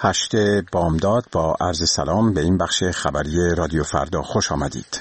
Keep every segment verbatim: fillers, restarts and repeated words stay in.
هشت بامداد با عرض سلام به این بخش خبری رادیو فردا خوش آمدید.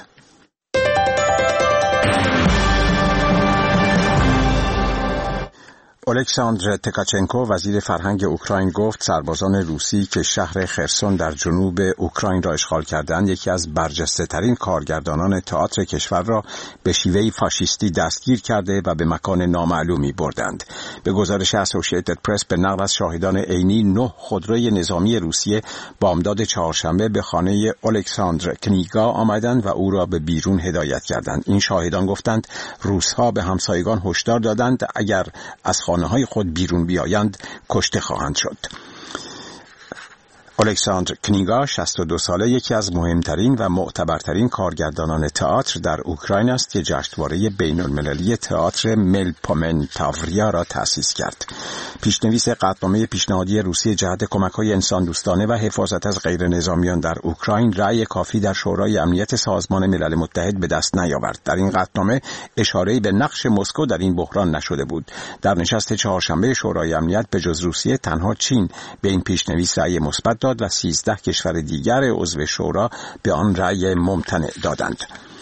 الکساندر تکاچنکو وزیر فرهنگ اوکراین گفت سربازان روسی که شهر خرسون در جنوب اوکراین را اشغال کردند یکی از برجسته ترین کارگردانان تئاتر کشور را به شیوهی فاشیستی دستگیر کرده و به مکان نامعلومی بردند. به گزارش اسوسییتد پرس به نقل از شاهدان عینی نه خودروی نظامی روسیه بامداد چهارشنبه به خانه الکساندر کنیگا آمدند و او را به بیرون هدایت کردند. این شاهدان گفتند روس‌ها به همسایگان هشدار دادند اگر از خانه‌های خود بیرون بیایند کشته خواهند شد. الکساندر کنیگا شصت و دو ساله یکی از مهمترین و معتبرترین کارگردانان تئاتر در اوکراین است که جشنواره بین‌المللی تئاتر ملپومنتاوریا را تأسیس کرد. پیشنویس قطعنامه پیشنهادی روسیه جهت کمک‌های انسان‌دوستانه و حفاظت از غیرنظامیان در اوکراین رأی کافی در شورای امنیت سازمان ملل متحد به دست نیاورد. در این قطعنامه اشاره‌ای به نقش مسکو در این بحران نشده بود. در نشست چهارشنبه شورای امنیت به جز روسیه تنها چین به این پیشنویس رأی مثبت داد و سیزده کشور دیگر عضو شورا به آن رأی ممتنع دادند.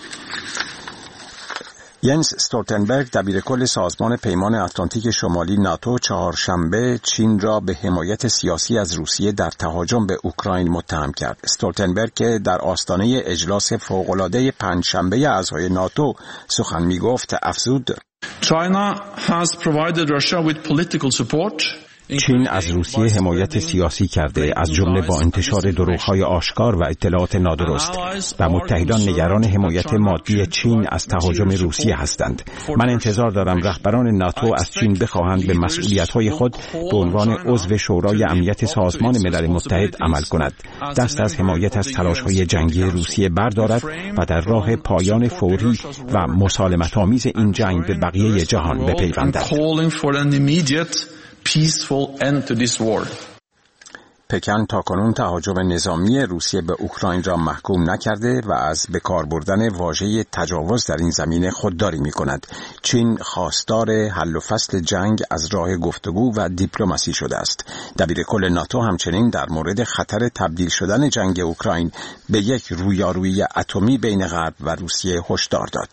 ینس استولتنبرگ دبیرکل سازمان پیمان اتلانتیک شمالی ناتو چهارشنبه چین را به حمایت سیاسی از روسیه در تهاجم به اوکراین متهم کرد. استولتنبرگ که در آستانه اجلاس فوق‌العاده پنجشنبه اعضای ناتو سخن می‌گفت افزود: China has provided Russia with political support. چین از روسیه حمایت سیاسی کرده، از جمله با انتشار دروغ‌های آشکار و اطلاعات نادرست، و متحدان نگران حمایت مادی چین از تهاجم روسیه هستند. من انتظار دارم رهبران ناتو از چین بخواهند به مسئولیت‌های خود به عنوان عضو شورای امنیت سازمان ملل متحد عمل کند، دست از حمایت از تلاش‌های جنگی روسیه بردارد و در راه پایان فوری و مسالمت‌آمیز این جنگ به بقیه جهان بپیوندد. peaceful end to this war. پکن تاکنون تهاجم نظامی روسیه به اوکراین را محکوم نکرده و از به کار بردن واژه تجاوز در این زمینه خودداری می‌کند. چین خواستار حل و فصل جنگ از راه گفتگو و دیپلماسی شده است. دبیرکل ناتو همچنین در مورد خطر تبدیل شدن جنگ اوکراین به یک رویارویی اتمی بین غرب و روسیه هشدار داد.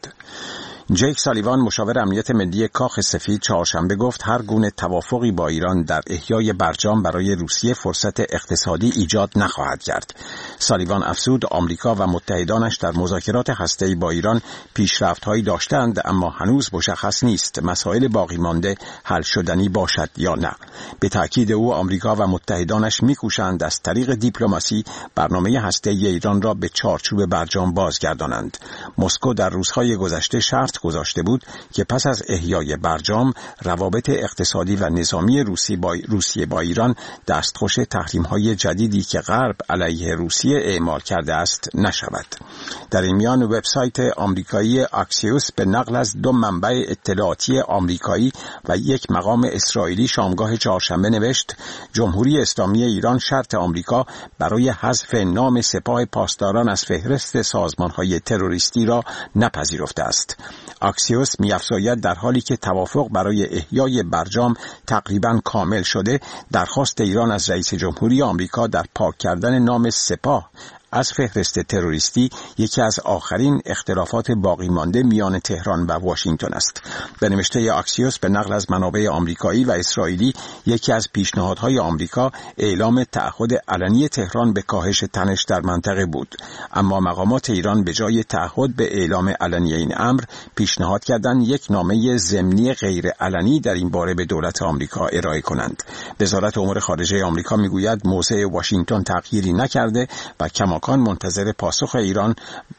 جیک سالیوان مشاور امنیت ملی کاخ سفید چهارشنبه گفت هر گونه توافقی با ایران در احیای برجام برای روسیه فرصت اقتصادی ایجاد نخواهد کرد. سالیوان افزود آمریکا و متحدانش در مذاکرات هسته‌ای با ایران پیشرفت‌هایی داشتند اما هنوز مشخص نیست مسائل باقی مانده حل شدنی باشد یا نه. به تأکید او آمریکا و متحدانش می‌کوشند از طریق دیپلماسی برنامه هسته‌ای ایران را به چارچوب برجام بازگردانند. مسکو در روزهای گذشته شرط گذاشته بود که پس از احیای برجام روابط اقتصادی و نظامی روسی با روسیه با ایران دستخوش تحریم‌های جدیدی که غرب علیه روسیه اعمال کرده است نشود. در این میان وبسایت آمریکایی اکسیوس به نقل از دو منبع اطلاعاتی آمریکایی و یک مقام اسرائیلی شامگاه چهارشنبه نوشت جمهوری اسلامی ایران شرط آمریکا برای حذف نام سپاه پاسداران از فهرست سازمان‌های تروریستی را نپذیرفته است. اکسیوس می‌افزاید در حالی که توافق برای احیای برجام تقریباً کامل شده، درخواست ایران از رئیس جمهوری آمریکا در پاک کردن نام سپاه از فهرست تروریستی یکی از آخرین اختلافات باقی مانده میان تهران و واشنگتن است. به نوشته اکسیوس به نقل از منابع آمریکایی و اسرائیلی یکی از پیشنهادهای آمریکا اعلام تعهد علنی تهران به کاهش تنش در منطقه بود، اما مقامات ایران به جای تعهد به اعلام علنی این امر پیشنهاد کردند یک نامه ضمنی غیر علنی در این باره به دولت آمریکا ارائه کنند. وزارت امور خارجه آمریکا میگوید موضع واشنگتن تغییری نکرده و کماکان منتظر پاسخ ایران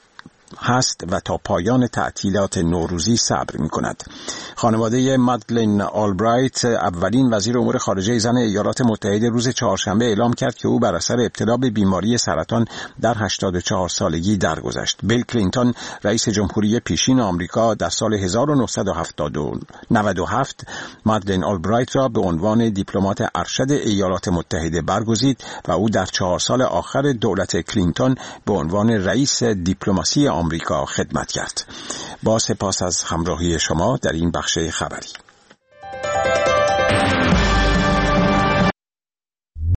هست و تا پایان تعطیلات نوروزی صبر می کند. خانواده مادلین آلبرایت اولین وزیر امور خارجه زن ایالات متحده روز چهارشنبه اعلام کرد که او بر اثر ابتلا به بیماری سرطان در هشتاد و چهار سالگی درگذشت. بیل کلینتون رئیس جمهوری پیشین آمریکا در سال هزار و نهصد و نود و هفت مادلین آلبرایت را به عنوان دیپلمات ارشد ایالات متحده برگزید و او در چهار سال آخر دولت کلینتون به عنوان رئیس دیپلماسی آمریکا خدمت کرد. با سپاس از همراهی شما در این بخش خبری.